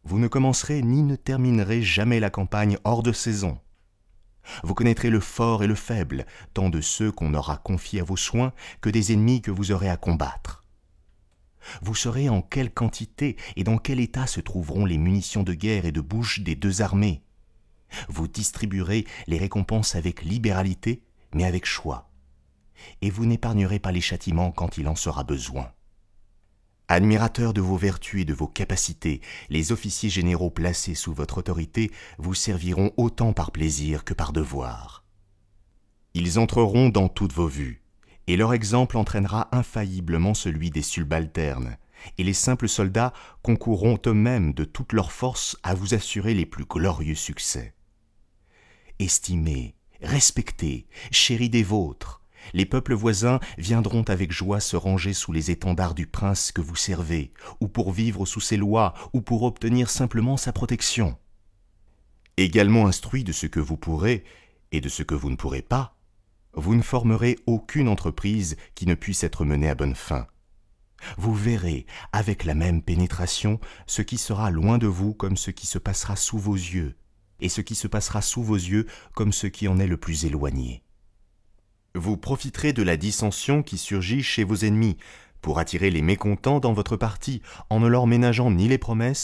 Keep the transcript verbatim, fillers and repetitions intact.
vous ne commencerez ni ne terminerez jamais la campagne hors de saison. Vous connaîtrez le fort et le faible, tant de ceux qu'on aura confiés à vos soins que des ennemis que vous aurez à combattre. Vous saurez en quelle quantité et dans quel état se trouveront les munitions de guerre et de bouche des deux armées. Vous distribuerez les récompenses avec libéralité, mais avec choix. Et vous n'épargnerez pas les châtiments quand il en sera besoin. Admirateurs de vos vertus et de vos capacités, les officiers généraux placés sous votre autorité vous serviront autant par plaisir que par devoir. Ils entreront dans toutes vos vues, et leur exemple entraînera infailliblement celui des subalternes, et les simples soldats concourront eux-mêmes de toute leur force à vous assurer les plus glorieux succès. Estimés, respectés, chéris des vôtres, les peuples voisins viendront avec joie se ranger sous les étendards du prince que vous servez, ou pour vivre sous ses lois, ou pour obtenir simplement sa protection. Également instruits de ce que vous pourrez et de ce que vous ne pourrez pas, vous ne formerez aucune entreprise qui ne puisse être menée à bonne fin. Vous verrez, avec la même pénétration, ce qui sera loin de vous comme ce qui se passera sous vos yeux, et ce qui se passera sous vos yeux comme ce qui en est le plus éloigné. Vous profiterez de la dissension qui surgit chez vos ennemis pour attirer les mécontents dans votre parti en ne leur ménageant ni les promesses